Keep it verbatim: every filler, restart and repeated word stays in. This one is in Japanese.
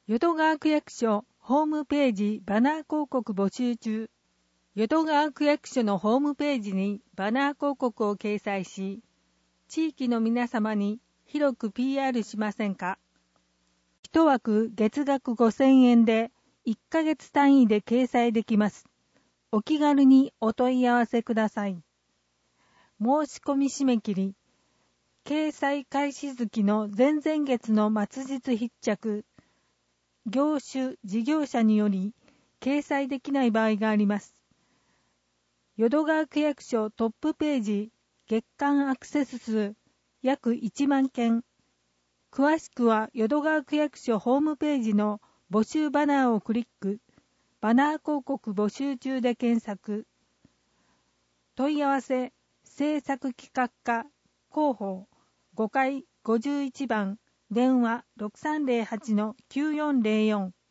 淀川区役所ホームページバナー広告募集中。淀川区役所のホームページにバナー広告を掲載し、地域の皆様に広く ピーアール しませんか。一枠月額ごせんえんでいっかげつ単位で掲載できます。お気軽にお問い合わせください。申し込み締め切り、掲載開始月の前々月の末日必着、業種・事業者により掲載できない場合があります。淀川区役所トップページ月間アクセス数約いちまんけん。詳しくは淀川区役所ホームページの募集バナーをクリック、バナー広告募集中で検索。問い合わせ、制作企画課、広報、ごかいごじゅういちばん、電話 ろくさんぜろはちのきゅうよんぜろよん。